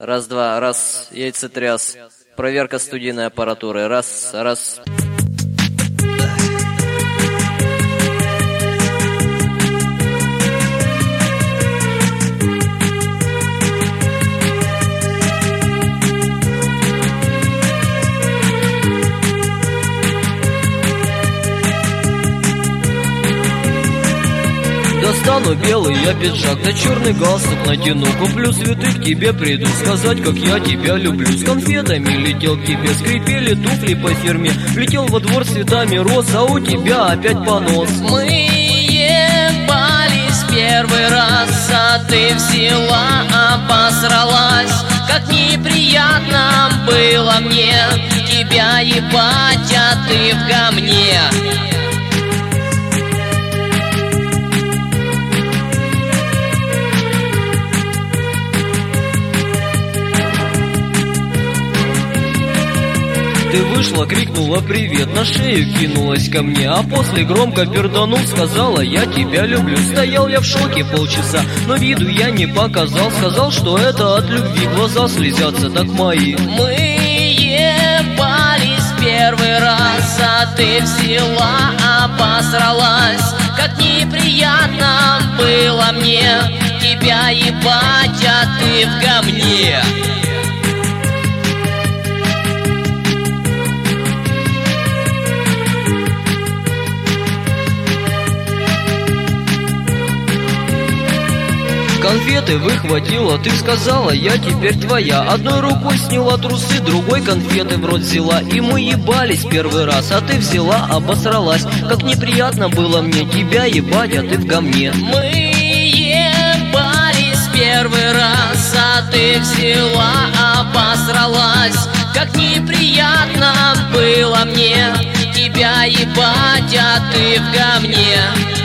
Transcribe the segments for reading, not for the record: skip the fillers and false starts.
Раз, два, раз, яйцетряс. Проверка студийной аппаратуры. Раз, раз. Достану белый я пиджак, да черный галстук натяну. Куплю цветы, к тебе приду, сказать, как я тебя люблю. С конфетами летел к тебе, скрипели туфли по фирме. Влетел во двор с цветами роз, а у тебя опять понос. Мы ебались первый раз, а ты взяла, обосралась. Как неприятно было мне тебя ебать, а ты в говне. Ты вышла, крикнула привет, на шею кинулась ко мне, а после громко перданув сказала: я тебя люблю. Стоял я в шоке полчаса, но виду я не показал. Сказал, что это от любви глаза слезятся, так мои. Мы ебались первый раз, а ты взяла, обосралась. Как неприятно было мне тебя ебать, а ты в говне. Конфеты выхватила, ты сказала: я теперь твоя. Одной рукой сняла трусы, другой конфеты в рот взяла. И мы ебались первый раз, а ты взяла, обосралась. Как неприятно было мне тебя ебать, а ты в говне. Мы ебались первый раз, а ты взяла, обосралась. Как неприятно было мне тебя ебать, а ты в говне.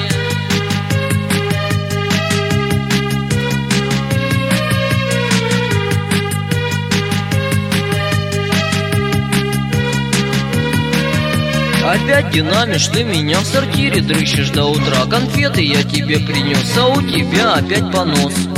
Опять динамишь ты меня, в сортире дрыщешь до утра. Конфеты я тебе принес, а у тебя опять понос.